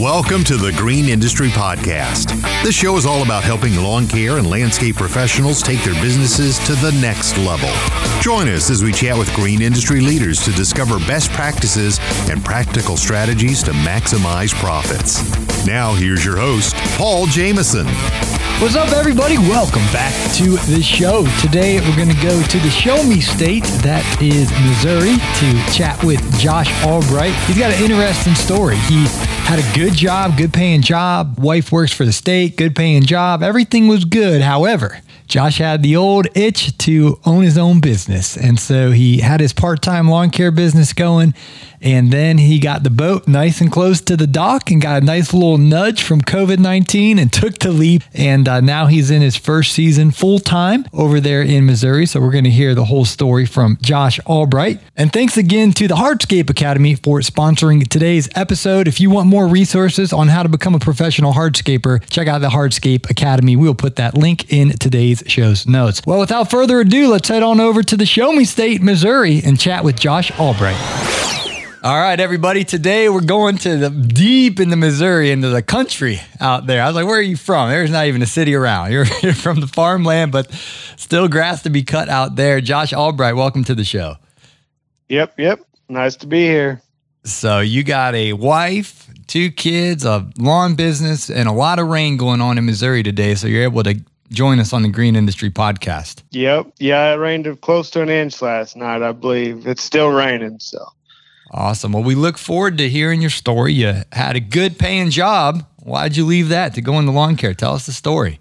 Welcome to the Green Industry Podcast. This show is all about helping lawn care and landscape professionals take their businesses to the next level. Join us as we chat with green industry leaders to discover best practices and practical strategies to maximize profits. Now, here's your host, Paul Jameson. What's up, everybody? Welcome back to the show. Today, we're going to go to the Show Me State, that is Missouri, to chat with Josh Albright. He's got an interesting story. He had a good job, good paying job. Wife works for the state, good paying job. Everything was good. However, Josh had the old itch to own his own business. And so he had his part-time lawn care business going. And then he got the boat nice and close to the dock and got a nice little nudge from COVID-19 and took the leap. And now he's in his first season full-time over there in Missouri. So we're going to hear the whole story from Josh Albright. And thanks again to the Hardscape Academy for sponsoring today's episode. If you want more resources on how to become a professional hardscaper, check out the Hardscape Academy. We'll put that link in today's show's notes. Well, without further ado, let's head on over to the Show Me State, Missouri, and chat with Josh Albright. All right, everybody. Today we're going to the deep into Missouri, into the country out there. I was like, where are you from? There's not even a city around. You're from the farmland, but still grass to be cut out there. Josh Albright, welcome to the show. Yep. Nice to be here. So you got a wife, 2 kids, a lawn business, and a lot of rain going on in Missouri today. So you're able to join us on the Green Industry Podcast. Yep. Yeah, it rained close to an inch last night, I believe. It's still raining, so. Awesome. Well, we look forward to hearing your story. You had a good paying job. Why'd you leave that to go into lawn care? Tell us the story.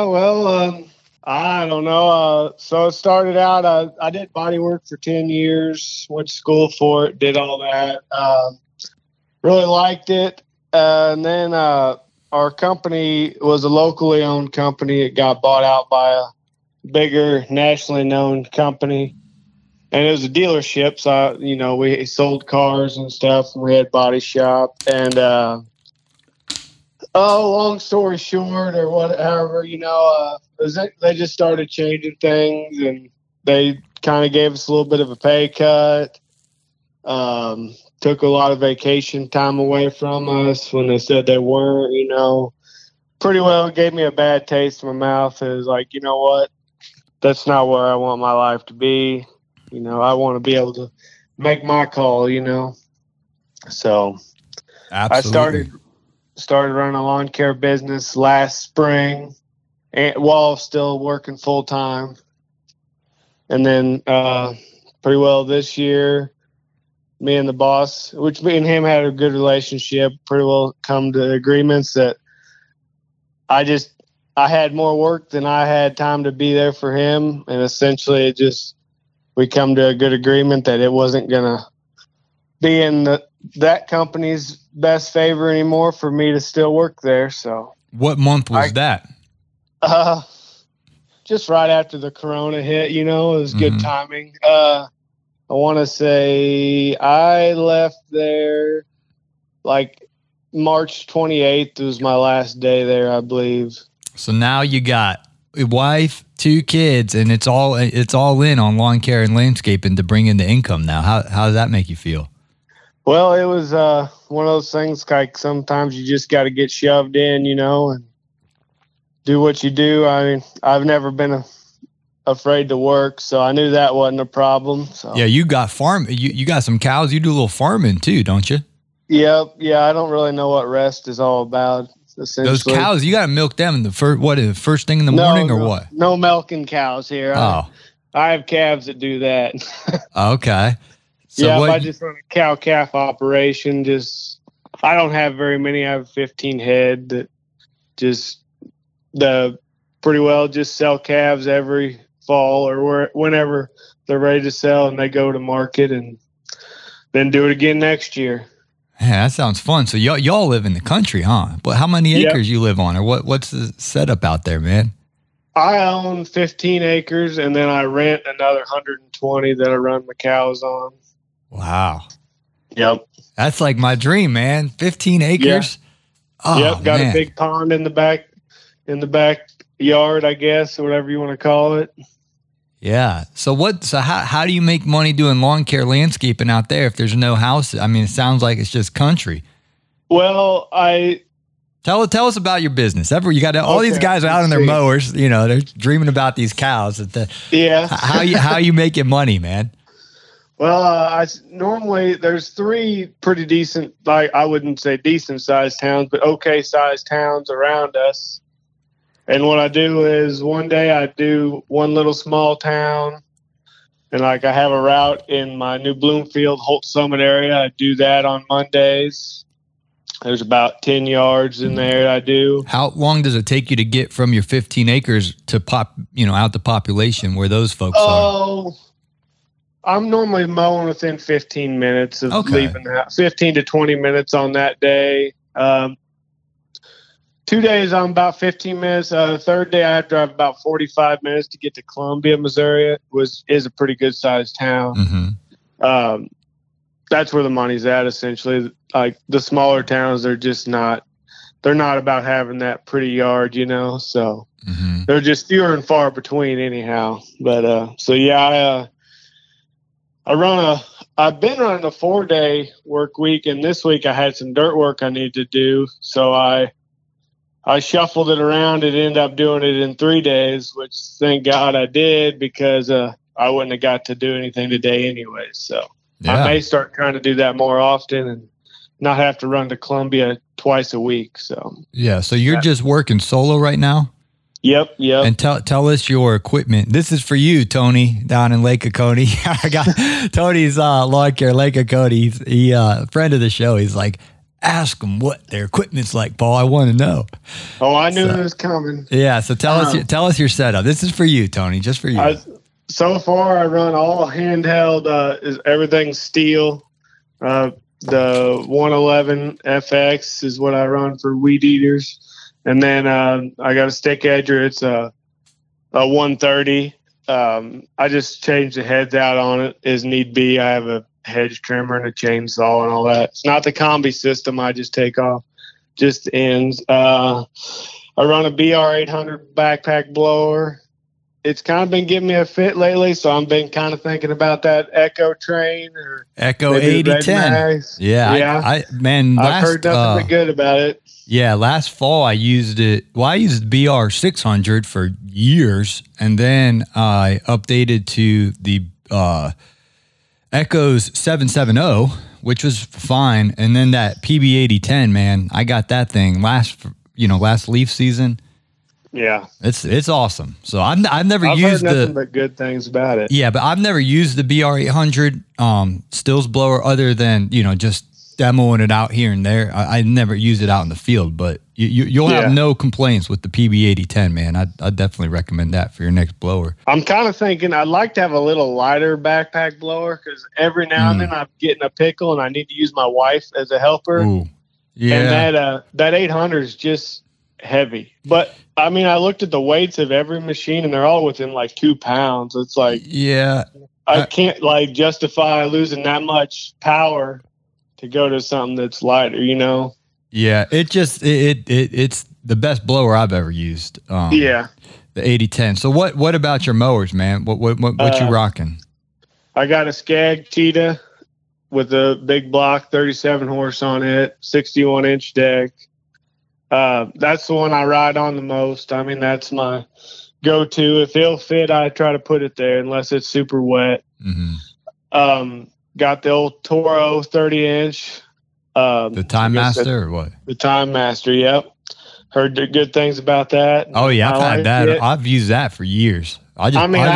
I don't know. So it started out, I did body work for 10 years, went to school for it, did all that. Really liked it. And then our company was a locally owned company. It got bought out by a bigger nationally known company. And it was a dealership, so, we sold cars and stuff, and we had body shop. And, long story short, or whatever, they just started changing things, and they kind of gave us a little bit of a pay cut. Took a lot of vacation time away from us when they said they weren't, pretty well gave me a bad taste in my mouth. It was like, you know what? That's not where I want my life to be. I want to be able to make my call, So Absolutely. I started running a lawn care business last spring while still working full time. And then pretty well this year, me and the boss, which me and him had a good relationship, pretty well come to agreements that I had more work than I had time to be there for him. And essentially we come to a good agreement that it wasn't going to be in that company's best favor anymore for me to still work there. So what month was that? Just right after the Corona hit, it was good timing. I want to say I left there like March 28th was my last day there, I believe. So now you got a wife, 2 kids, and it's all in on lawn care and landscaping to bring in the income now. How does that make you feel? Well, it was one of those things like sometimes you just got to get shoved in, and do what you do. I mean, I've never been afraid to work, so I knew that wasn't a problem. So. Yeah, you got you got some cows. You do a little farming too, don't you? Yep. Yeah, I don't really know what rest is all about. Those cows, you got to milk them in the first thing in the morning or what? No milking cows here. Oh. I have calves that do that. Okay. So I just run a cow-calf operation. I don't have very many. I have 15 head that pretty well just sell calves every fall or whenever they're ready to sell, and they go to market and then do it again next year. Yeah, that sounds fun. So y'all live in the country, huh? But how many acres you live on, or what's the setup out there, man? I own 15 acres, and then I rent another 120 that I run my cows on. Wow. Yep. That's like my dream, man. 15 acres. Yeah. Oh, yep. Got man. a big pond in the backyard, I guess, or whatever you want to call it. Yeah. So how do you make money doing lawn care landscaping out there if there's no house? I mean, it sounds like it's just country. Well, Tell us about your business. You got all these guys out on their mowers. You know, they're dreaming about these cows. Yeah. How you making money, man? Well, normally there's 3 pretty decent, like I wouldn't say decent sized towns, but okay sized towns around us. And what I do is one day I do one little small town, and like I have a route in my New Bloomfield, Holt Summit area. I do that on Mondays. There's about 10 yards in there I do. How long does it take you to get from your 15 acres to out the population where those folks are? I'm normally mowing within 15 minutes of leaving the house. 15 to 20 minutes on that day. 2 days I'm about 15 minutes. The third day I have to drive about 45 minutes to get to Columbia, Missouri. Is a pretty good sized town. Mm-hmm. That's where the money's at, essentially. Like the smaller towns, they're not about having that pretty yard, so they're just fewer and far between anyhow. But I've been running a 4-day work week, and this week I had some dirt work I needed to do. So I shuffled it around and ended up doing it in 3 days, which thank God I did, because I wouldn't have got to do anything today anyway. So I may start trying to do that more often and not have to run to Columbia twice a week. So so you're just working solo right now? Yep. And tell us your equipment. This is for you, Tony, down in Lake Oconee. I got Tony's lawn care, Lake Oconee. He friend of the show. He's like, ask them what their equipment's like, Paul. I want to know. Oh, I knew it was coming. Yeah. So tell us your setup. This is for you, Tony, just for you. So far, I run all handheld. Everything's steel. The 111 FX is what I run for weed eaters. And then I got a stick edger. It's a 130. I just change the heads out on it as need be. I have a hedge trimmer and a chainsaw and all that. It's not the combi system. I just take off just the ends. I run a BR800 backpack blower. It's kind of been giving me a fit lately, so I've been kind of thinking about that Echo Train or Echo 8010. Yeah. I've heard nothing but good about it. Yeah, last fall I used it. Well, I used BR600 for years, and then I updated to the Echoes 770, which was fine, and then that PB8010, man, I got that thing last leaf season. Yeah, it's awesome. So I've never I've used heard nothing but good things about it. Yeah, but I've never used the BR800 stills blower other than just demoing it out here and there. I never use it out in the field, but you'll have no complaints with the PB8010, man. I'd definitely recommend that for your next blower. I'm kind of thinking I'd like to have a little lighter backpack blower, because every now and then I'm getting a pickle and I need to use my wife as a helper. Ooh. Yeah, and that 800 is just heavy. But I mean, I looked at the weights of every machine and they're all within like 2 pounds. It's like, I can't justify losing that much power to go to something that's lighter, Yeah, it's the best blower I've ever used. The 8010. So what about your mowers, man? What you rocking? I got a Skag Cheetah with a big block, 37 horse on it, 61-inch deck. That's the one I ride on the most. I mean, that's my go-to. If it'll fit, I try to put it there unless it's super wet. Mm-hmm. Got the old Toro 30-inch. The Time Master or what? The Time Master, yep. Heard good things about that. Oh, yeah, I've had that. I've used that for years. I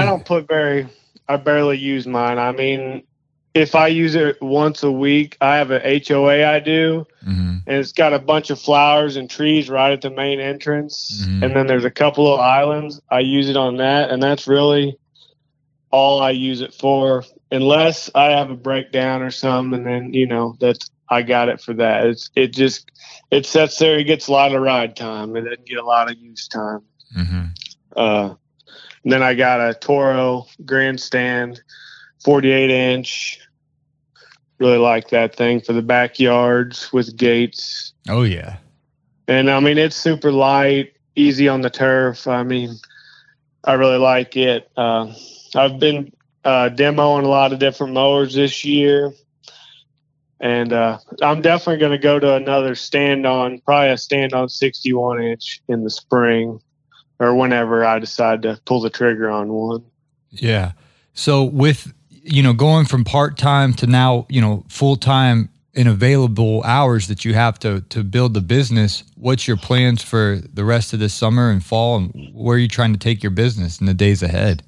barely use mine. I mean, if I use it once a week, I have a HOA I do, and it's got a bunch of flowers and trees right at the main entrance. Mm-hmm. And then there's a couple of islands. I use it on that, and that's really all I use it for, unless I have a breakdown or something, and then, I got it for that. It sits there. It gets a lot of ride time. It doesn't get a lot of use time. Mm-hmm. And then I got a Toro Grandstand 48-inch. Really like that thing for the backyards with gates. Oh, yeah. And, I mean, it's super light, easy on the turf. I mean, I really like it. I've been demoing a lot of different mowers this year. And I'm definitely going to go to another probably a stand-on 61-inch in the spring or whenever I decide to pull the trigger on one. Yeah. So with, going from part-time to now, full-time and available hours that you have to build the business, what's your plans for the rest of this summer and fall, and where are you trying to take your business in the days ahead?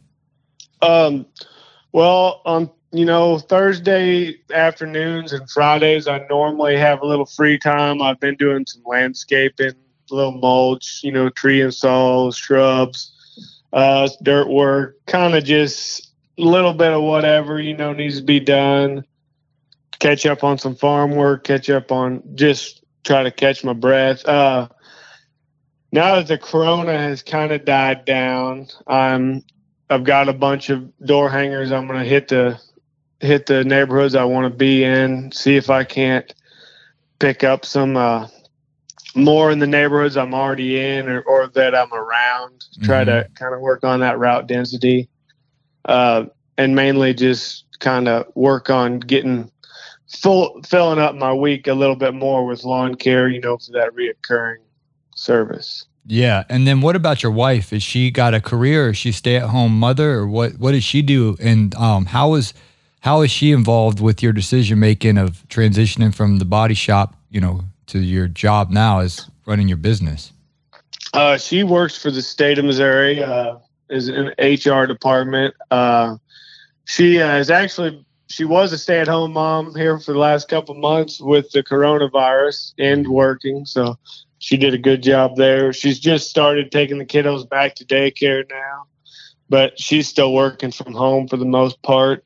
Well, on Thursday afternoons and Fridays, I normally have a little free time. I've been doing some landscaping, a little mulch, tree installs, shrubs, dirt work, kind of just a little bit of whatever, needs to be done. Catch up on some farm work, just try to catch my breath. Now that the corona has kind of died down, I've got a bunch of door hangers. I'm going to hit the neighborhoods I want to be in, see if I can't pick up some more in the neighborhoods I'm already in or that I'm around. Try to kind of work on that route density, and mainly just kind of work on filling up my week a little bit more with lawn care, for that reoccurring service. Yeah. And then what about your wife? Is she got a career, or is she stay-at-home mother, or what does she do? And how is she involved with your decision-making of transitioning from the body shop, to your job now as running your business? She works for the state of Missouri, is in HR department. She was a stay-at-home mom here for the last couple months with the coronavirus and working. So she did a good job there. She's just started taking the kiddos back to daycare now, but she's still working from home for the most part.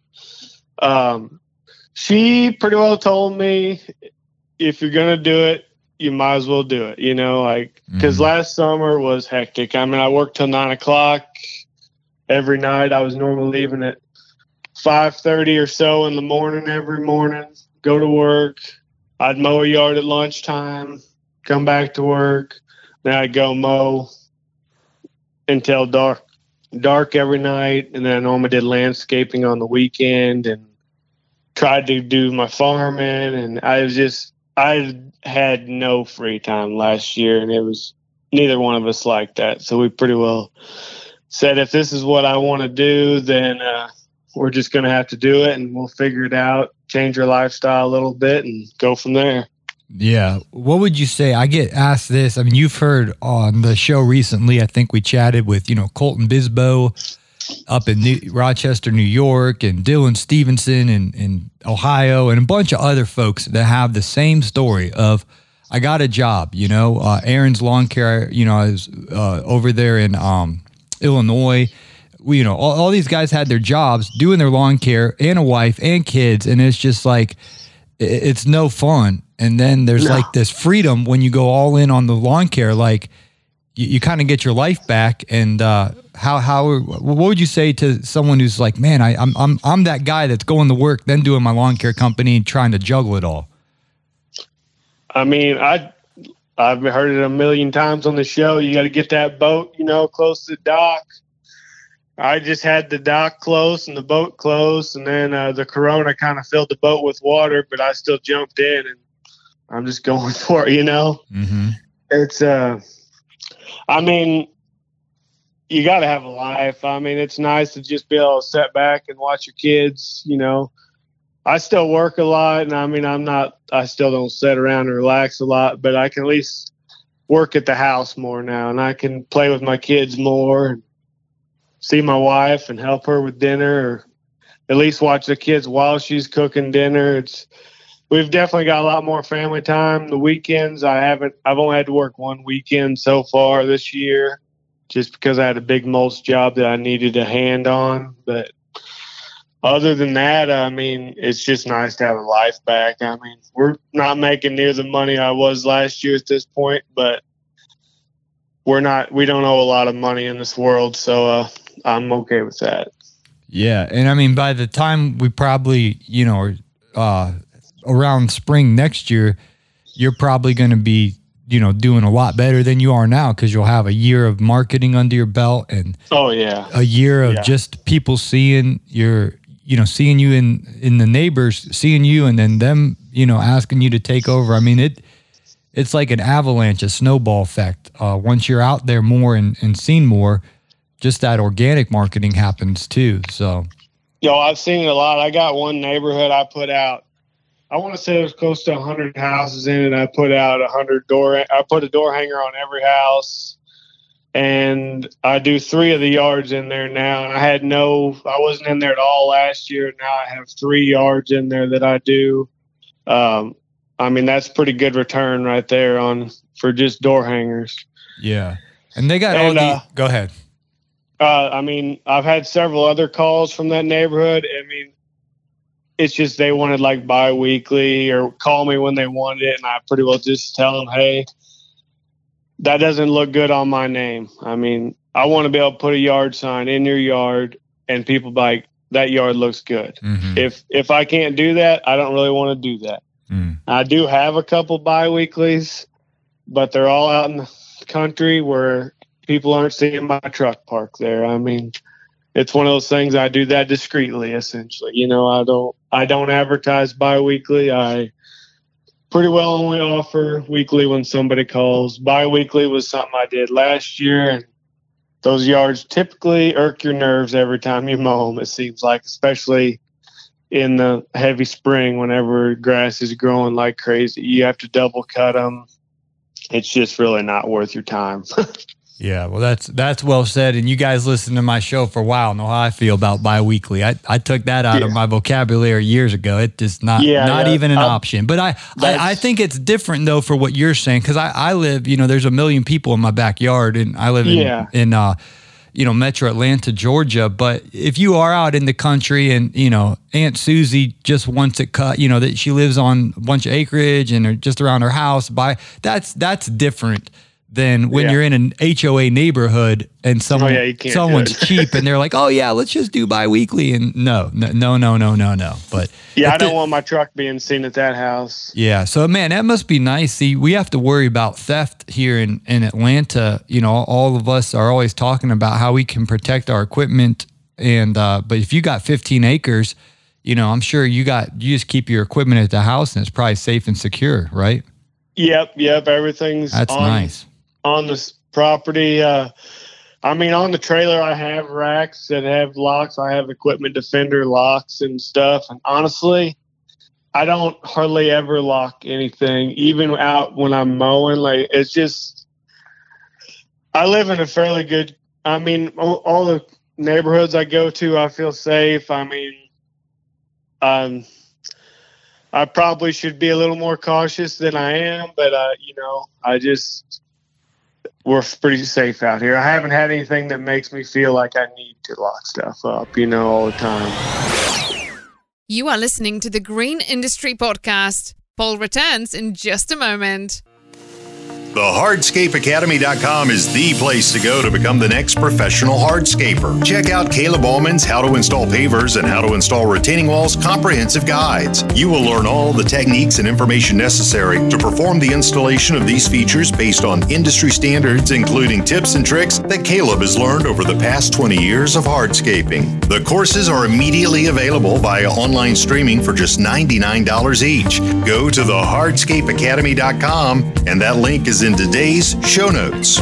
She pretty well told me, if you're going to do it, you might as well do it, because last summer was hectic. I mean, I worked till 9:00 every night. I was normally leaving at 5:30 or so in the morning every morning, go to work. I'd mow a yard at lunchtime, come back to work. Then I'd go mow until dark every night. And then I normally did landscaping on the weekend and tried to do my farming. And I had no free time last year, and it was neither one of us like that. So we pretty well said, if this is what I want to do, then we're just going to have to do it, and we'll figure it out, change our lifestyle a little bit, and go from there. Yeah. What would you say? I get asked this. I mean, you've heard on the show recently, I think we chatted with, Colton Bisbo up in Rochester, New York, and Dylan Stevenson in Ohio, and a bunch of other folks that have the same story of, I got a job, Aaron's Lawn Care, is over there in Illinois. All these guys had their jobs doing their lawn care and a wife and kids. And it's just like, it's no fun. And then there's like this freedom when you go all in on the lawn care, like you kind of get your life back. And what would you say to someone who's like, man, I'm that guy that's going to work, then doing my lawn care company, trying to juggle it all? I mean, I've heard it a million times on the show. You got to get that boat, close to the dock. I just had the dock close and the boat close, and then the corona kind of filled the boat with water, but I still jumped in, and I'm just going for it, Mm-hmm. It's, I mean, you got to have a life. I mean, it's nice to just be able to sit back and watch your kids, I still work a lot, and I mean, I still don't sit around and relax a lot, but I can at least work at the house more now, and I can play with my kids more and see my wife and help her with dinner, or at least watch the kids while she's cooking dinner. We've definitely got a lot more family time. The weekends, I've only had to work one weekend so far this year, just because I had a big mulch job that I needed a hand on. But other than that, I mean, it's just nice to have a life back. I mean, we're not making near the money I was last year at this point, but we don't owe a lot of money in this world. So, I'm okay with that. Yeah. And I mean, by the time we probably, around spring next year, you're probably going to be, doing a lot better than you are now, because you'll have a year of marketing under your belt, and a year of just people seeing your seeing you in the neighbors, seeing you and then them, asking you to take over. I mean, it's like an avalanche, a snowball effect. Once you're out there more and seen more, just that organic marketing happens too. So, I've seen it a lot. I got one neighborhood I put out. I want to say it was close to 100 houses in it. I put out I put a door hanger on every house, and I do 3 of the yards in there now. And I wasn't in there at all last year. Now I have 3 yards in there that I do. I mean, that's pretty good return right there for just door hangers. Yeah. And they got go ahead. I mean, I've had several other calls from that neighborhood. I mean, it's just they wanted like bi-weekly or call me when they wanted it. And I pretty well just tell them, hey, that doesn't look good on my name. I mean, I want to be able to put a yard sign in your yard and people like, that yard looks good. Mm-hmm. If I can't do that, I don't really want to do that. Mm. I do have a couple bi-weeklies, but they're all out in the country where people aren't seeing my truck parked there. I mean, it's one of those things. I do that discreetly, essentially. I don't advertise bi-weekly. I pretty well only offer weekly when somebody calls. Bi-weekly was something I did last year, and those yards typically irk your nerves every time you mow them, it seems like, especially in the heavy spring whenever grass is growing like crazy. You have to double cut them. It's just really not worth your time. Yeah, well, that's well said. And you guys listen to my show for a while know how I feel about bi-weekly. I took that out of my vocabulary years ago. It's just not even an option. But I think it's different, though, for what you're saying, because I live, there's 1 million people in my backyard, and I live in Metro Atlanta, Georgia. But if you are out in the country and, Aunt Susie just wants it cut, that she lives on a bunch of acreage and are just around her house, that's different than when you're in an HOA neighborhood and someone's cheap and they're like, oh yeah, let's just do bi-weekly. And no. But I don't want my truck being seen at that house. Yeah. So man, that must be nice. See, we have to worry about theft here in Atlanta. All of us are always talking about how we can protect our equipment. And, but if you got 15 acres, I'm sure you just keep your equipment at the house and it's probably safe and secure, right? Yep. Everything's nice. On this property. On the trailer, I have racks that have locks. I have equipment defender locks and stuff. And honestly, I don't hardly ever lock anything, even out when I'm mowing. Like, it's just, I live in a fairly good, all the neighborhoods I go to, I feel safe. I probably should be a little more cautious than I am, but we're pretty safe out here. I haven't had anything that makes me feel like I need to lock stuff up, all the time. You are listening to the Green Industry Podcast. Paul returns in just a moment. TheHardscapeAcademy.com is the place to go to become the next professional hardscaper. Check out Caleb Allman's How to Install Pavers and How to Install Retaining Walls comprehensive guides. You will learn all the techniques and information necessary to perform the installation of these features based on industry standards, including tips and tricks that Caleb has learned over the past 20 years of hardscaping. The courses are immediately available via online streaming for just $99 each. Go to TheHardscapeAcademy.com, and that link is in today's show notes.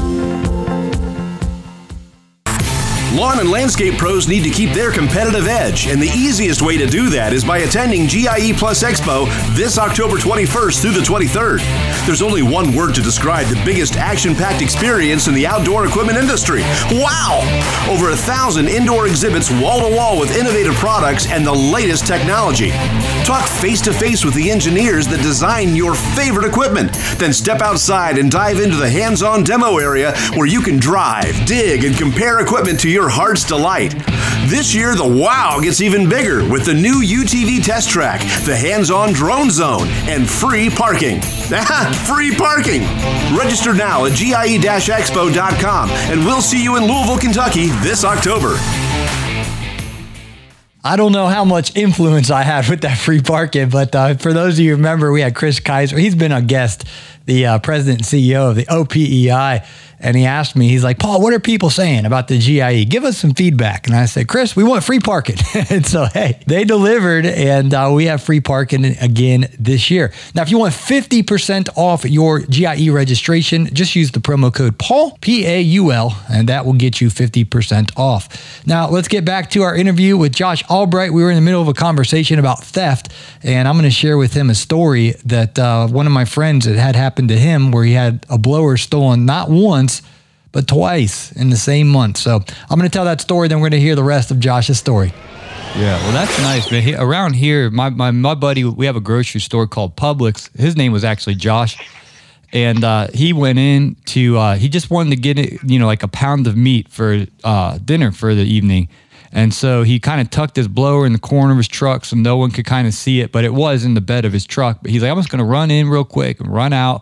Lawn and landscape pros need to keep their competitive edge, and the easiest way to do that is by attending GIE Plus Expo this October 21st through the 23rd. There's only one word to describe the biggest action-packed experience in the outdoor equipment industry. Wow! Over 1,000 indoor exhibits wall-to-wall with innovative products and the latest technology. Talk face-to-face with the engineers that design your favorite equipment. Then step outside and dive into the hands-on demo area where you can drive, dig, and compare equipment to your heart's delight. This year, the wow gets even bigger with the new UTV test track, the hands-on drone zone, and free parking. Free parking! Register now at GIE-Expo.com, and we'll see you in Louisville, Kentucky this October. I don't know how much influence I had with that free parking, but for those of you who remember, we had Chris Kaiser. He's been a guest the president and CEO of the OPEI. And he asked me, he's like, Paul, what are people saying about the GIE? Give us some feedback. And I said, Chris, we want free parking. And so, hey, they delivered, and we have free parking again this year. Now, if you want 50% off your GIE registration, just use the promo code Paul, P-A-U-L, and that will get you 50% off. Now, let's get back to our interview with Josh Albright. We were in the middle of a conversation about theft, and I'm going to share with him a story that one of my friends, it had happened to him, where he had a blower stolen not once, but twice in the same month. So I'm going to tell that story, then we're going to hear the rest of Josh's story. Yeah, well, that's nice, man. Around here, my buddy, we have a grocery store called Publix. His name was actually Josh. And he went in to, he just wanted to get it, like a pound of meat for dinner for the evening. And so he kind of tucked his blower in the corner of his truck so no one could kind of see it, but it was in the bed of his truck. But he's like, I'm just going to run in real quick and run out.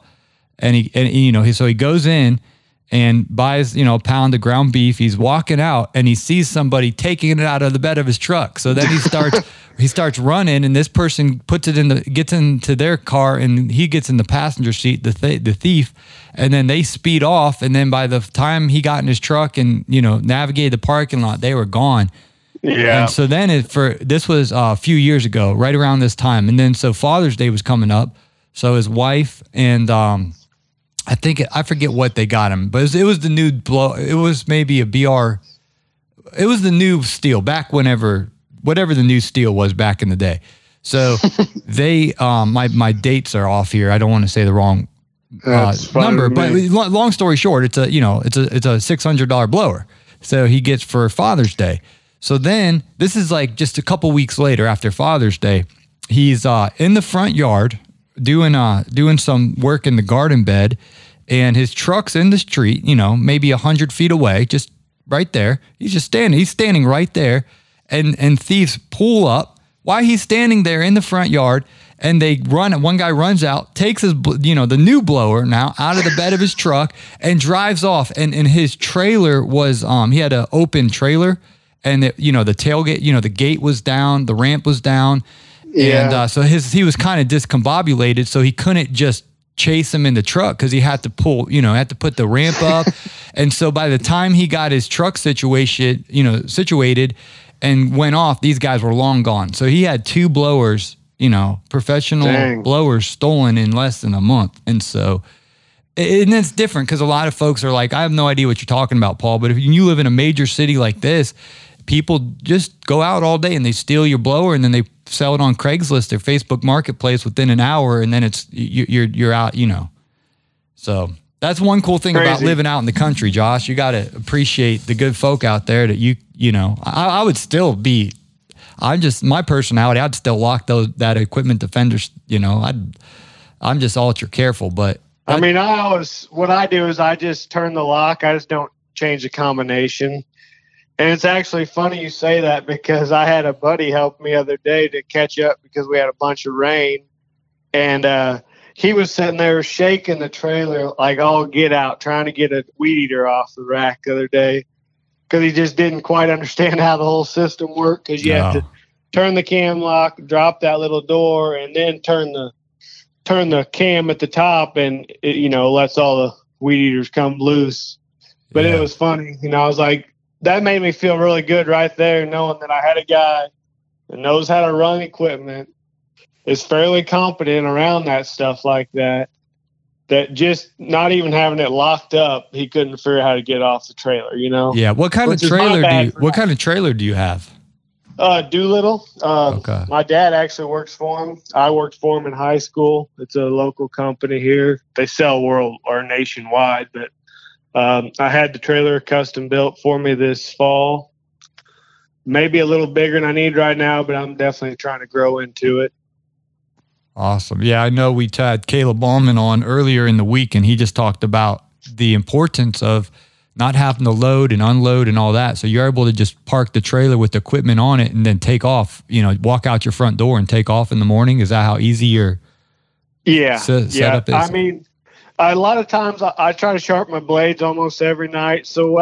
So he goes in and buys, a pound of ground beef. He's walking out and he sees somebody taking it out of the bed of his truck. So then he starts running, and this person gets into their car, and he gets in the passenger seat, the thief, and then they speed off. And then by the time he got in his truck and, navigated the parking lot, they were gone. Yeah. And so then this was a few years ago, right around this time. And then so Father's Day was coming up. So his wife and, I forget what they got him, but it was the new it was maybe a BR. It was the new steel back whatever the new steel was back in the day. So they, my dates are off here. I don't want to say the wrong number, but long story short, it's a $600 blower. So he gets for Father's Day. So then this is like just a couple weeks later after Father's Day, he's in the front yard doing some work in the garden bed, and his truck's in the street, maybe 100 feet away, just right there. He's standing right there, and thieves pull up while he's standing there in the front yard, and one guy runs out, takes his, the new blower now out of the bed of his truck and drives off. And his trailer was, he had an open trailer, and the tailgate, the gate was down, the ramp was down. Yeah. And so he was kind of discombobulated, so he couldn't just chase him in the truck because he had to put the ramp up. And so by the time he got his truck situated and went off, these guys were long gone. So he had 2 blowers, professional blowers stolen in less than a month. And so, and it's different because a lot of folks are like, I have no idea what you're talking about, Paul, but if you live in a major city like this, people just go out all day and they steal your blower, and then they sell it on Craigslist or Facebook Marketplace within an hour, and then you're out, So that's one cool thing about living out in the country, Josh. You got to appreciate the good folk out there that I would still be. I'm just my personality. I'd still lock that equipment defenders. I'm just ultra careful, but what I do is I just turn the lock. I just don't change the combination. And it's actually funny you say that, because I had a buddy help me the other day to catch up because we had a bunch of rain. And he was sitting there shaking the trailer like all get out, trying to get a weed eater off the rack the other day because he just didn't quite understand how the whole system worked, because you have to turn the cam lock, drop that little door, and then turn the cam at the top, and it, lets all the weed eaters come loose. But It was funny. I was like, that made me feel really good right there, knowing that I had a guy that knows how to run equipment, is fairly competent around that stuff like that, that just not even having it locked up, he couldn't figure out how to get off the trailer, Yeah. What kind of trailer do you have? Doolittle. Okay. My dad actually works for him. I worked for him in high school. It's a local company here. They sell nationwide, but I had the trailer custom built for me this fall. Maybe a little bigger than I need right now, but I'm definitely trying to grow into it. Awesome. Yeah, I know we had Caleb Ballman on earlier in the week, and he just talked about the importance of not having to load and unload and all that. So you're able to just park the trailer with the equipment on it and then take off, walk out your front door and take off in the morning. Is that how easy your setup is? A lot of times I try to sharpen my blades almost every night. So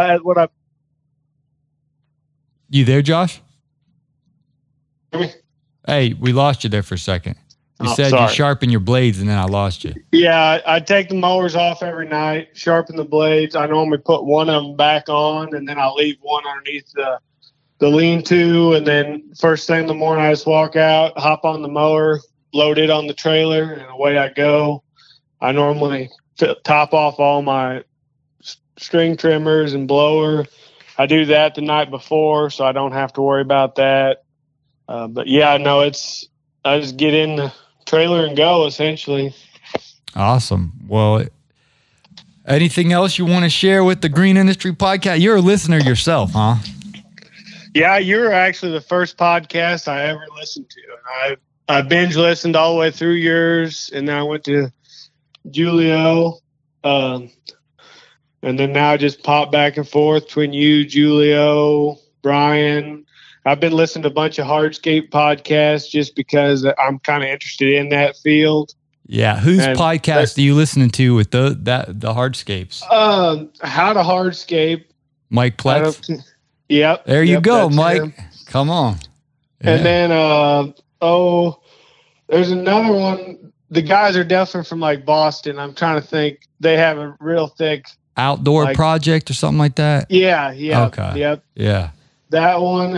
You there, Josh? Hey, we lost you there for a second. You said you sharpen your blades, and then I lost you. Yeah, I take the mowers off every night, sharpen the blades. I normally put one of them back on, and then I'll leave one underneath the lean-to, and then first thing in the morning, I just walk out, hop on the mower, load it on the trailer, and away I go. I normally top off all my string trimmers and blower. I do that the night before, so I don't have to worry about that. But yeah, no, I just get in the trailer and go, essentially. Awesome. Well, anything else you want to share with the Green Industry Podcast? You're a listener yourself, huh? Yeah, you're actually the first podcast I ever listened to. And I binge listened all the way through yours, and then I went to Julio, and then now I just pop back and forth between you, Julio, Brian. I've been listening to a bunch of hardscape podcasts just because I'm kind of interested in that field. Yeah, whose podcast are you listening to with the hardscapes? How to Hardscape. Mike Pletz. Yep. There you go, Mike. Him. Come on. Yeah. And then there's another one. The guys are definitely from like Boston. I'm trying to think. They have a real thick outdoor project or something like that. Yeah. Okay. Yep. Yeah. That one.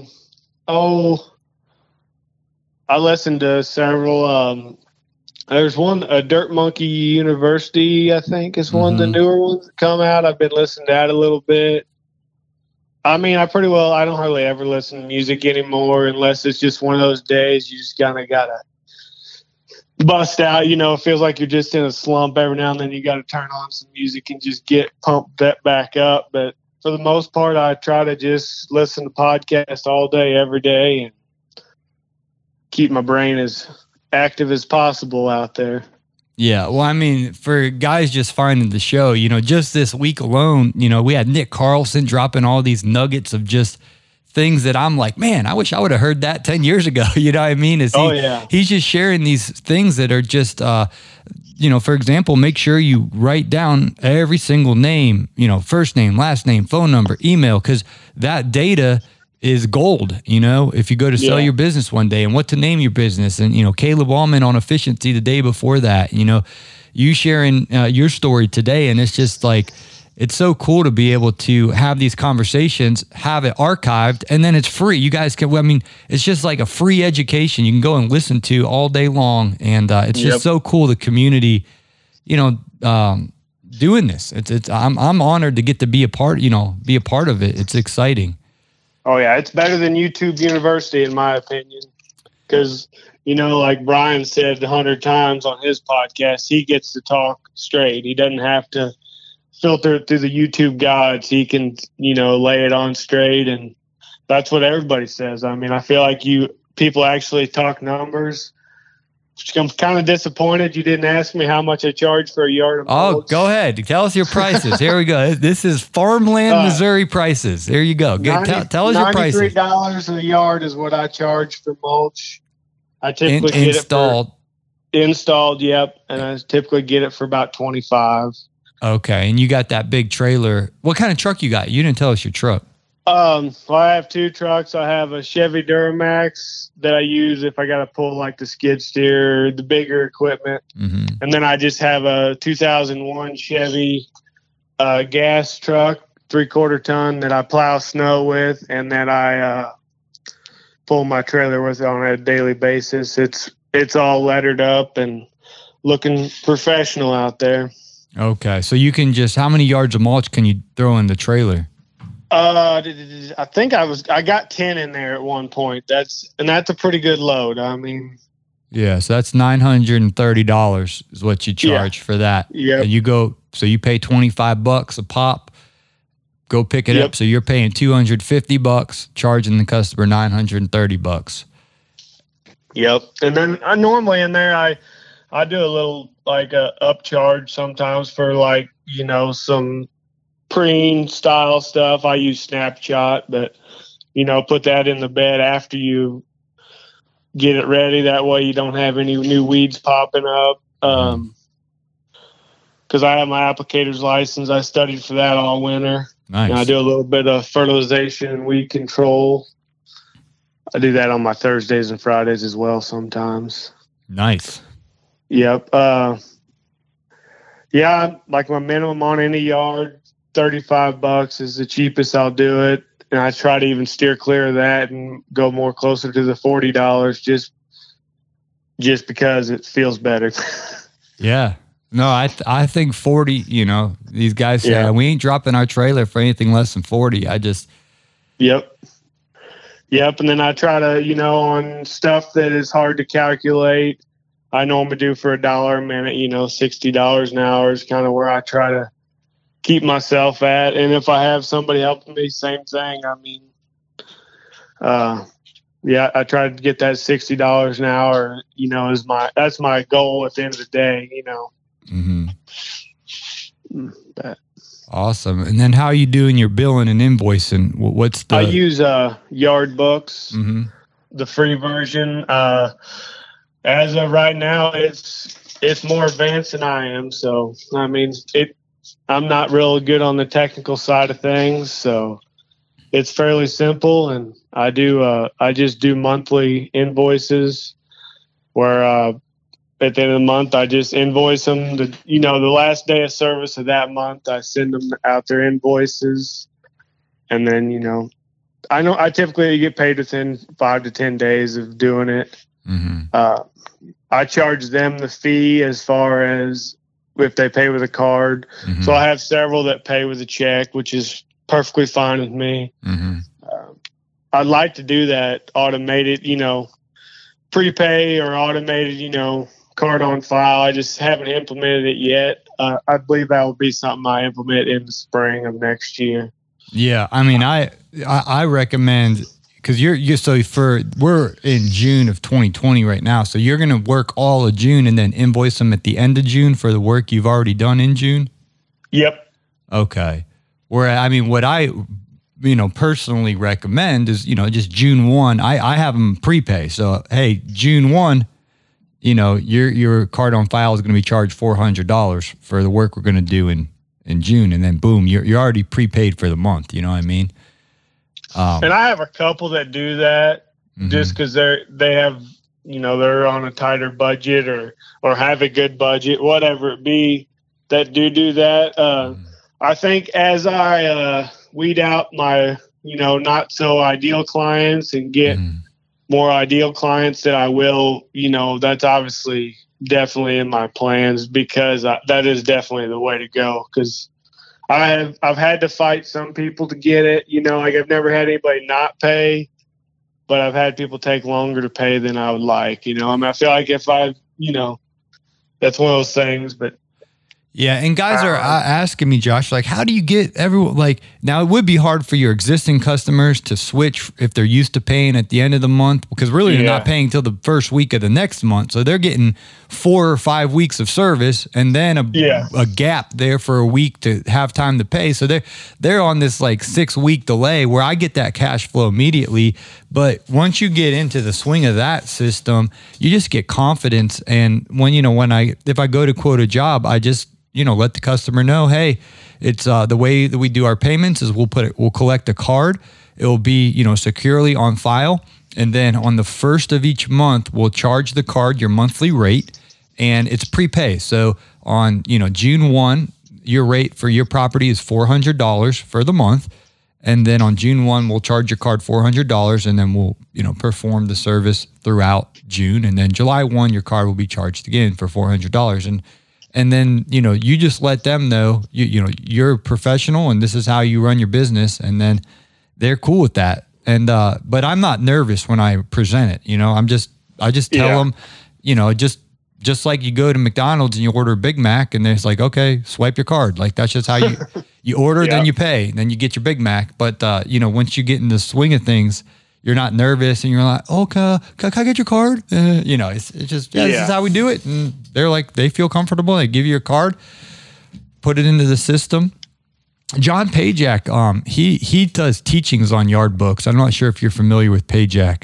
I listened to several. There's one, Dirt Monkey University, I think, is one of the newer ones that come out. I've been listening to that a little bit. I mean, I don't hardly ever listen to music anymore unless it's just one of those days you just kind of got to bust out. You know, it feels like you're just in a slump every now and then. You got to turn on some music and just get pumped that back up. But for the most part, I try to just listen to podcasts all day, every day, and keep my brain as active as possible out there. Yeah. Well, I mean, for guys just finding the show, you know, just this week alone, you know, we had Nick Carlson dropping all these nuggets of just things that I'm like, man, I wish I would have heard that 10 years ago. You know what I mean? He's just sharing these things that are just, you know, for example, make sure you write down every single name, you know, first name, last name, phone number, email, because that data is gold, you know, if you go to sell your business one day and what to name your business. And, you know, Caleb Allman on efficiency the day before that, you know, you sharing your story today. And it's just like, it's so cool to be able to have these conversations, have it archived, and then it's free. You guys can, I mean, it's just like a free education you can go and listen to all day long. And it's just so cool, the community, you know, doing this. I'm honored to get to be a part of it. It's exciting. Oh, yeah, it's better than YouTube University, in my opinion, because, you know, like Brian said 100 times on his podcast, he gets to talk straight. He doesn't have to filter it through the YouTube guides. He can, you know, lay it on straight, and that's what everybody says. I mean, I feel like people actually talk numbers. I'm kind of disappointed you didn't ask me how much I charge for a yard of mulch. Oh, go ahead. Tell us your prices. Here we go. This is Farmland, Missouri prices. There you go. Tell us your prices. $93 a yard is what I charge for mulch. I typically get installed. Installed, yep. And I typically get it for about $25. Okay. And you got that big trailer. What kind of truck you got? You didn't tell us your truck. Well, I have two trucks. I have a Chevy Duramax that I use if I got to pull like the skid steer, the bigger equipment. And then I just have a 2001 Chevy gas truck, 3/4 ton that I plow snow with, and that I pull my trailer with on a daily basis. It's all lettered up and looking professional out there. Okay. So you can how many yards of mulch can you throw in the trailer? I think I got 10 in there at one point. That's a pretty good load. I mean, yeah, so that's $930 is what you charge for that. Yeah. And you pay $25 a pop, go pick it up. So you're paying $250, charging the customer $930. Yep. And then I normally in there, I do a little like a upcharge sometimes for like, you know, some preen style stuff. I use Snapshot, but, you know, put that in the bed after you get it ready. That way you don't have any new weeds popping up. Because I have my applicator's license. I studied for that all winter. Nice. And I do a little bit of fertilization and weed control. I do that on my Thursdays and Fridays as well sometimes. Nice. Yep. Yeah, like my minimum on any yard, $35 is the cheapest I'll do it. And I try to even steer clear of that and go more closer to the $40 just because it feels better. Yeah. No, I think 40, you know, these guys say we ain't dropping our trailer for anything less than 40. Yep. And then I try to, you know, on stuff that is hard to calculate, I normally do for $1 a minute, you know, $60 an hour is kind of where I try to keep myself at. And if I have somebody helping me, same thing. I mean, I try to get that $60 an hour, you know, that's my goal at the end of the day, you know. Awesome. And then how are you doing your billing and invoicing? What's the... I use Yard Books, the free version. As of right now, it's more advanced than I am. So, I mean, I'm not real good on the technical side of things. So it's fairly simple. And I just do monthly invoices where, at the end of the month, I just invoice them. The last day of service of that month, I send them out their invoices. And then, you know I typically get paid within 5 to 10 days of doing it. I charge them the fee as far as if they pay with a card. So I have several that pay with a check, which is perfectly fine with me. I'd like to do that automated, you know, prepay or automated, you know, card on file. I just haven't implemented it yet. I believe that will be something I implement in the spring of next year. Yeah, I mean, I recommend, because we're in June of 2020 right now, so you're going to work all of June and then invoice them at the end of June for the work you've already done in June? Yep. Okay. What I personally recommend is, you know, just June 1, I have them prepay. So, hey, June 1, you know, your card on file is going to be charged $400 for the work we're going to do in June. And then boom, you're already prepaid for the month. You know what I mean? And I have a couple that do that just because they have, you know, they're on a tighter budget or have a good budget, whatever it be, that do that. I think as I weed out my, you know, not so ideal clients and get more ideal clients, that I will, you know, that's obviously definitely in my plans, because that is definitely the way to go. Because I've had to fight some people to get it, you know, like I've never had anybody not pay, but I've had people take longer to pay than I would like, you know. I mean, I feel like if I, you know, that's one of those things, but. Yeah, and guys are asking me, Josh, like, how do you get everyone, like, now it would be hard for your existing customers to switch if they're used to paying at the end of the month, because really they're not paying till the first week of the next month. So they're getting 4 or 5 weeks of service and then a gap there for a week to have time to pay. So they're on this like 6-week delay where I get that cash flow immediately. But once you get into the swing of that system, you just get confidence. And if I go to quote a job, I just, you know, let the customer know, hey, it's the way that we do our payments is we'll collect a card. It will be, you know, securely on file. And then on the first of each month, we'll charge the card your monthly rate, and it's prepay. So on, you know, June 1, your rate for your property is $400 for the month. And then on June 1, we'll charge your card $400, and then we'll, you know, perform the service throughout June. And then July 1, your card will be charged again for $400. And then, you know, you just let them know, you know, you're a professional and this is how you run your business. And then they're cool with that. And, but I'm not nervous when I present it, you know, I just tell them, you know, just like you go to McDonald's and you order a Big Mac and it's like, okay, swipe your card. Like, that's just how you order, then you pay, then you get your Big Mac. But, you know, once you get in the swing of things, you're not nervous and you're like, oh, can I get your card? You know, it's just, this is how we do it. And they're like, they feel comfortable. They give you a card, put it into the system. John Pajak, he does teachings on Yard Books. I'm not sure if you're familiar with Pajak.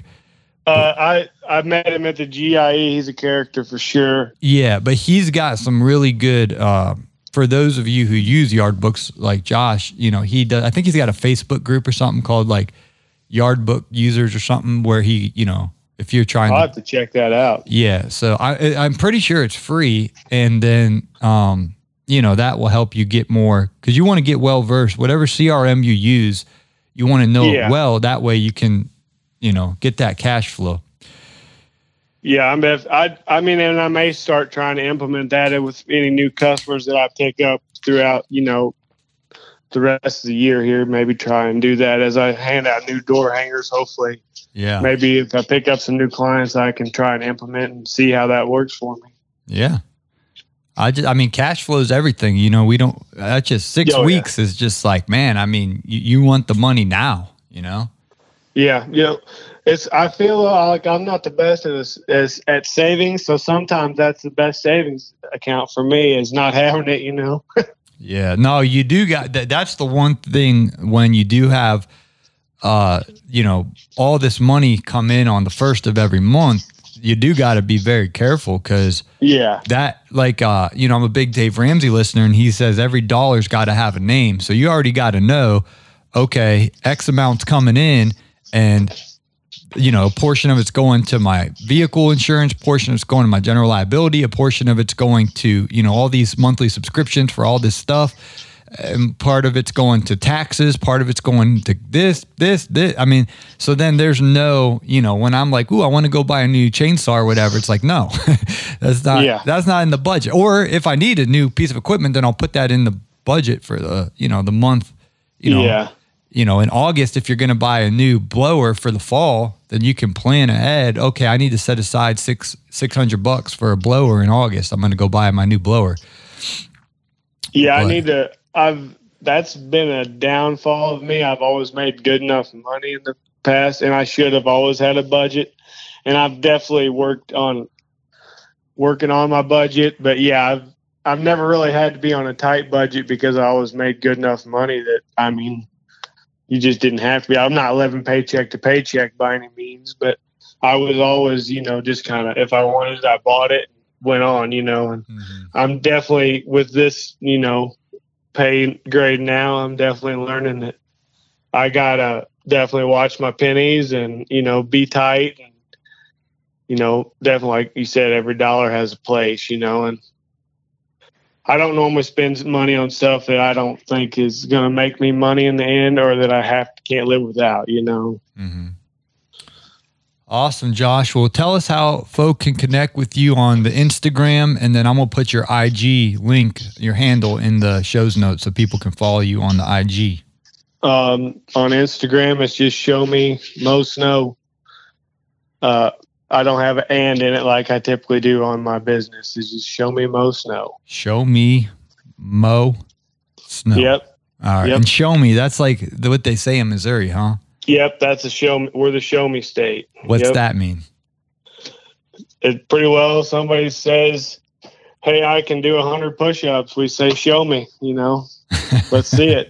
I met him at the GIE. He's a character for sure. Yeah, but he's got some really good, for those of you who use Yard Books like Josh, you know, he does, I think he's got a Facebook group or something called like Yard Book Users or something, where he, you know, if you're trying I'll have to check that out. Yeah. So I'm pretty sure it's free. And then, that will help you get more, because you want to get well-versed. Whatever CRM you use, you want to know it well. That way you can, get that cash flow. Yeah. I mean, and I may start trying to implement that with any new customers that I pick up throughout, the rest of the year here. Maybe try and do that as I hand out new door hangers, hopefully. Yeah. Maybe if I pick up some new clients, I can try and implement and see how that works for me. Yeah. Cash flow is everything. That's just 6 weeks is just like, man, you want the money now, Yeah. I feel like I'm not the best at savings. So sometimes that's the best savings account for me, is not having it, Yeah, no, you do got that. That's the one thing when you do have, all this money come in on the first of every month, you do got to be very careful, because that, I'm a big Dave Ramsey listener, and he says every dollar's got to have a name. So you already got to know, okay, X amount's coming in, and a portion of it's going to my vehicle insurance, portion of it's going to my general liability, a portion of it's going to, all these monthly subscriptions for all this stuff. And part of it's going to taxes, part of it's going to this. So then there's no, when I'm like, ooh, I want to go buy a new chainsaw or whatever, it's like, no, that's not in the budget. Or if I need a new piece of equipment, then I'll put that in the budget for the, the month, in August, if you're going to buy a new blower for the fall, then you can plan ahead. Okay, I need to set aside $600 for a blower in August. I'm going to go buy my new blower. Yeah, that's been a downfall of me. I've always made good enough money in the past, and I should have always had a budget. And I've definitely working on my budget. But yeah, I've never really had to be on a tight budget, because I always made good enough money that, you just didn't have to be. I'm not living paycheck to paycheck by any means, but I was always, just kind of, if I wanted it, I bought it, went on, and I'm definitely with this, pay grade now, I'm definitely learning that I got to definitely watch my pennies and, be tight. And, definitely, like you said, every dollar has a place, and I don't normally spend money on stuff that I don't think is going to make me money in the end, or that I can't live without, Mm-hmm. Awesome, Josh. Well, tell us how folk can connect with you on the Instagram, and then I'm going to put your IG link, your handle, in the show's notes so people can follow you on the IG. On Instagram, it's just Show Me Mo Snow. I don't have an "and" in it like I typically do on my business. It's just Show Me Mo Snow. Show Me Mo Snow. Yep. All right. Yep. And Show Me, that's like what they say in Missouri, huh? Yep. That's we're the Show Me state. What's that mean? It pretty well, somebody says, hey, I can do 100 push-ups. We say, show me, let's see it.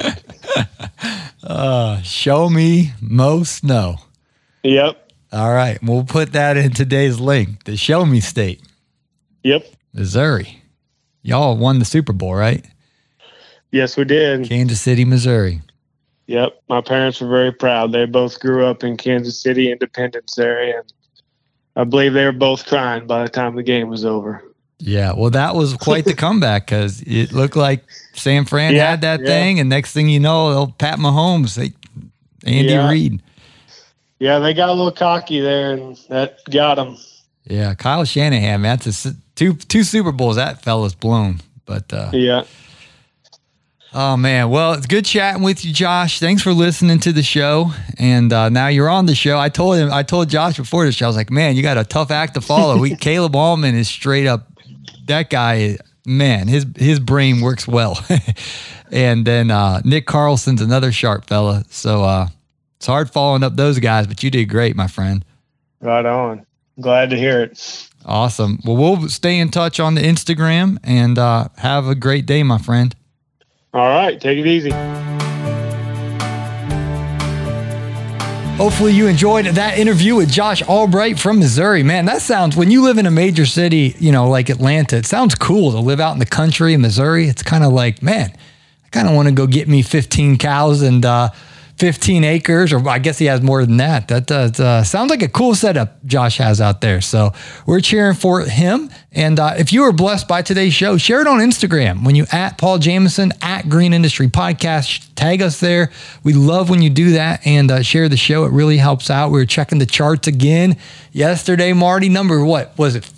Show Me Mo Snow. Yep. All right. We'll put that in today's link. The Show Me state. Yep. Missouri. Y'all won the Super Bowl, right? Yes, we did. Kansas City, Missouri. Yep. My parents were very proud. They both grew up in Kansas City, Independence area. And I believe they were both crying by the time the game was over. Yeah. Well, that was quite the comeback, because it looked like San Fran had that thing. And next thing you know, they'll Pat Mahomes, Andy Reid. Yeah, they got a little cocky there, and that got them. Yeah, Kyle Shanahan, man, that's two Super Bowls that fella's blown. But yeah. Oh man, well, it's good chatting with you, Josh. Thanks for listening to the show, and now you're on the show. I told Josh before the show, I was like, man, you got a tough act to follow. Caleb Allman is straight up. That guy, man, his brain works well. And then Nick Carlson's another sharp fella. So. It's hard following up those guys, but you did great, my friend. Right on. Glad to hear it. Awesome. Well, we'll stay in touch on the Instagram, and have a great day, my friend. All right. Take it easy. Hopefully you enjoyed that interview with Josh Albright from Missouri. Man, that sounds, when you live in a major city, like Atlanta, it sounds cool to live out in the country in Missouri. It's kind of like, man, I kind of want to go get me 15 cows and 15 acres, or I guess he has more than that. That does sounds like a cool setup Josh has out there. So we're cheering for him. And if you were blessed by today's show, share it on Instagram. When you at Paul Jameson, at Green Industry Podcast, tag us there. We love when you do that and share the show. It really helps out. We were checking the charts again yesterday, Marty. Number, what was it?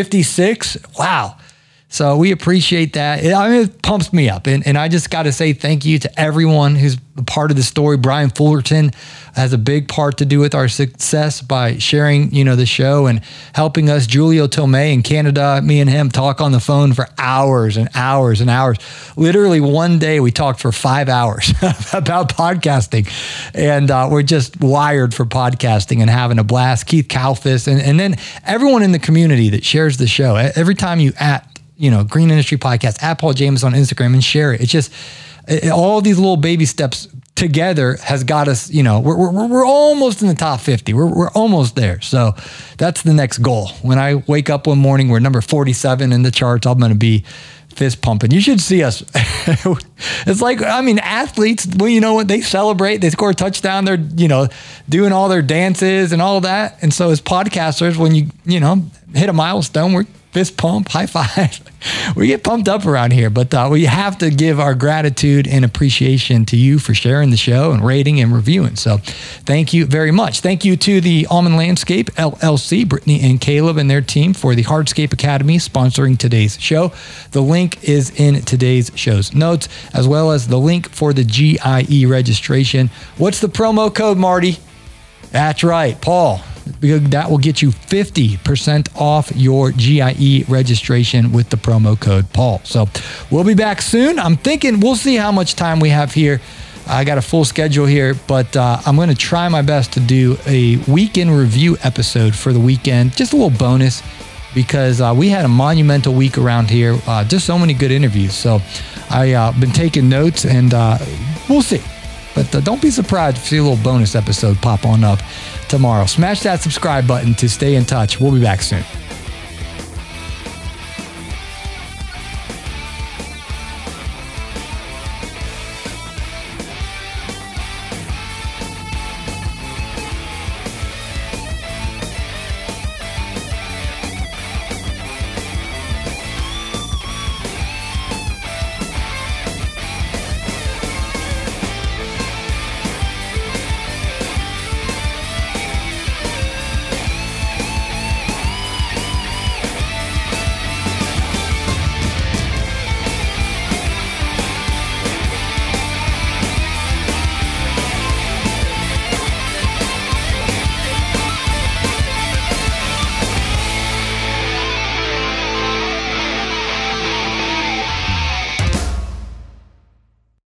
56? Wow. So we appreciate that. It pumps me up. And I just got to say thank you to everyone who's a part of the story. Brian Fullerton has a big part to do with our success by sharing, the show and helping us. Julio Tomei in Canada, me and him talk on the phone for hours and hours and hours. Literally one day we talked for 5 hours about podcasting. And we're just wired for podcasting and having a blast. Keith Kalfas and then everyone in the community that shares the show. Every time you Green Industry Podcast, at Paul James on Instagram and share it. It's just all these little baby steps together has got us, we're almost in the top 50. We're almost there. So that's the next goal. When I wake up one morning, we're number 47 in the charts. I'm going to be fist pumping. You should see us. It's like, athletes, well, you know what? They celebrate, they score a touchdown. They're, doing all their dances and all that. And so as podcasters, when you hit a milestone, we're fist pump, high five. We get pumped up around here, but we have to give our gratitude and appreciation to you for sharing the show and rating and reviewing. So thank you very much. Thank you to the Almond Landscape LLC, Brittany and Caleb and their team for the Hardscape Academy sponsoring today's show. The link is in today's show's notes, as well as the link for the GIE registration. What's the promo code, Marty? That's right, Paul. That will get you 50% off your GIE registration with the promo code Paul. So we'll be back soon. I'm thinking we'll see how much time we have here. I got a full schedule here, but I'm going to try my best to do a weekend review episode for the weekend. Just a little bonus because we had a monumental week around here. Just so many good interviews. So I've been taking notes and we'll see. But don't be surprised to see a little bonus episode pop on up tomorrow. Smash that subscribe button to stay in touch. We'll be back soon.